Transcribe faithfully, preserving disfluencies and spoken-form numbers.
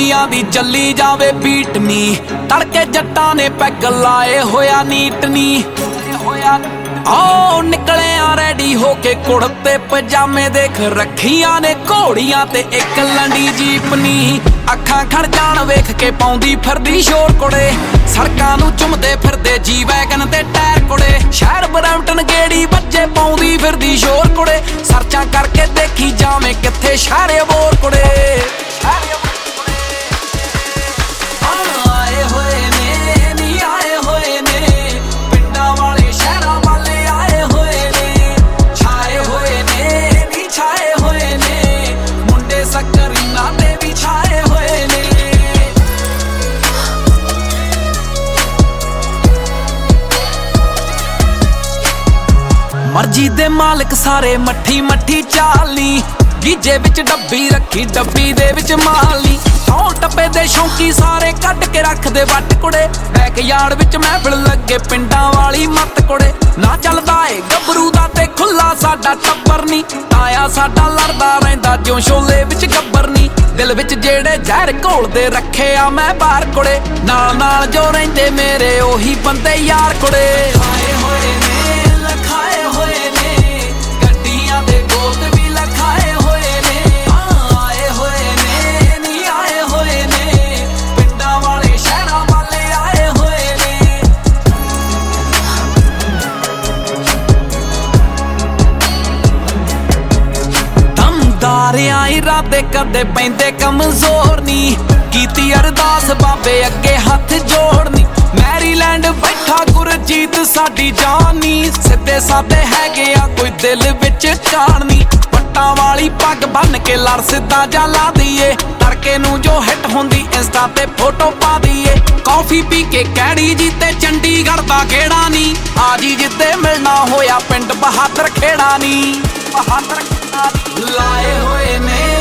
ਕੁੜੀਆਂ ਦੀ ਚੱਲੀ ਜਾਵੇ ਬੀਟ ਨੀ, ਤੜਕੇ ਜੱਟਾਂ ਨੇ ਪੈਗ ਲਾਏ ਹੋਇਆ ਨੀਟ ਨੀ ਹੋਇਆ। ਓ ਨਿਕਲਿਆ ਰੈਡੀ ਹੋ ਕੇ ਕੁੜਤੇ ਪਜਾਮੇ, ਦੇਖ ਰੱਖੀਆਂ ਨੇ ਘੋੜੀਆਂ ਤੇ ਇੱਕ ਲੰਡੀ ਜੀਪ ਨੀ। ਅੱਖਾਂ ਖੜ ਜਾਣ ਵੇਖ ਕੇ ਪਾਉਂਦੀ ਫਿਰਦੀ ਸ਼ੋਰ ਕੁੜੇ, ਸੜਕਾਂ ਨੂੰ ਚੁੰਮਦੇ ਫਿਰਦੇ ਜੀ ਵੈਗਨ ਤੇ ਟਾਇਰ ਕੁੜੇ। ਸ਼ਹਿਰ ਬਰੈਂਪਟਨ ਗੇੜੀ ਬੱਚੇ ਪਾਉਂਦੀ ਫਿਰਦੀ ਸ਼ੋਰ ਕੁੜੇ, ਸਰਚਾਂ ਕਰਕੇ ਦੇਖੀ ਜਾਵੇਂ ਕਿੱਥੇ ਸ਼ਹਿਰ ਅਬੋਰ ਕੁੜੇ। ਆਏ ਹੋਏ ਨੇ ਨੀ ਆਏ ਹੋਏ ਨੇ, ਪਿੰਡਾਂ ਵਾਲੇ ਸ਼ਹਿਰਾਂ ਵਾਲੇ ਆਏ ਹੋਏ ਨੇ। ਛਾਏ ਹੋਏ ਨੇ ਨੀ ਛਾਏ ਹੋਏ ਨੇ, ਮੁੰਡੇ ਸਕਰੀਨਾਂ ਤੇ ਵੀ ਛਾਏ ਹੋਏ ਨੇ। ਮਰਜ਼ੀ ਦੇ ਮਾਲਕ ਸਾਰੇ ਮੱਠੀ ਮੱਠੀ ਚਾਲੀ, ਗੀਜੇ ਵਿੱਚ ਡੱਬੀ ਰੱਖੀ ਡੱਬੀ ਦੇ ਵਿੱਚ ਮਾਲੀ। ਸੌ ਟੱਪੇ ਦੇ ਸ਼ੌਂਕੀ ਸਾਰੇ ਕੱਢ ਕੇ ਰੱਖਦੇ ਵੱਟ ਕੁੜੇ, ਬੈਕ ਯਾਰਡ ਵਿੱਚ ਮਹਿਫਿਲ ਲੱਗੇ ਪਿੰਡਾਂ ਵਾਲੀ ਮੱਤ ਕੁੜੇ। ਨਾ ਚੱਲਦਾ ਏ ਗੱਭਰੂ ਦਾ ਤੇ ਖੁੱਲਾ ਸਾਡਾ ਟੱਬਰ ਨੀ, ਤਾਇਆ ਸਾਡਾ ਲੜਦਾ ਰਹਿੰਦਾ ਜਿਉਂ ਸ਼ੋਲੇ ਵਿੱਚ ਗੱਬਰ ਨੀ। ਦਿਲ ਵਿੱਚ ਜਿਹੜੇ ਜ਼ਹਿਰ ਘੋਲਦੇ ਰੱਖੇ ਆ ਮੈਂ ਬਾਹਰ ਕੁੜੇ, ਨਾਲ ਨਾਲ ਜੋ ਰਹਿੰਦੇ ਮੇਰੇ ਉਹੀ ਬੰਦੇ ਯਾਰ ਕੁੜੇ। ਆਏ ਹੋਏ ਨੇ ਲਖਾਏ ਹੋਏ ਨੇ, ਗੱਡੀਆਂ ਦੇ ਗੋਤ ਵੀ ਲਖਾਏ ਹੋਏ ਨੇ। ਆਏ ਹੋਏ ਨੇ ਨੀ ਆਏ ਹੋਏ ਨੇ, ਪਿੰਡਾਂ ਵਾਲੇ ਸ਼ਹਿਰਾਂ ਵਾਲੇ ਆਏ ਹੋਏ ਨੇ। ਦਮਦਾਰਿਆਂ ਇਰਾਦੇ ਕਦੇ ਪੈਂਦੇ ਕਮਜ਼ੋਰ ਨੀ, ਕੀਤੀ ਅਰਦਾਸ ਬਾਬੇ ਅੱਗੇ ਹੱਥ ਜੋੜਨੀ। ਮੈਰੀਲੈਂਡ ਬੈਠਾ ਗੁਰਜੀਤ ਸਾਡੀ ਜਾਨ ਨੀ, ਸਿੱਧੇ ਸਾਦੇ ਹੈਗੇ ਆ ਕੋਈ ਦਿਲ ਵਿੱਚ ਕਾਣ ਨੀ। ਪੱਟਾਂ ਵਾਲੀ ਪੱਗ ਬੰਨ ਕੇ ਲੜ ਸਿੱਧਾ ਜਾ ਲਾ ਦਈਏ, ਤੜਕੇ ਨੂੰ ਜੋ ਹਿੱਟ ਹੁੰਦੀ ਇੰਸਟਾ ਤੇ ਫੋਟੋ ਪਾ ਦਈਏ। ਕੌਫੀ ਪੀ ਕੇ ਕੈੜੀ ਜੀ ਤੇ ਚੰਡੀਗੜ੍ਹ ਦਾ ਗੇੜਾ ਨੀ, ਆ ਜੀ ਜਿੱਦੇ ਮਿਲਣਾ ਹੋਇਆ ਪਿੰਡ ਬਹਾਦਰ ਖੇੜਾ ਨੀ। ਬਹਾਦਰ ਖੇੜਾ ਨੀ ਲਾਏ ਹੋਏ ਨੇ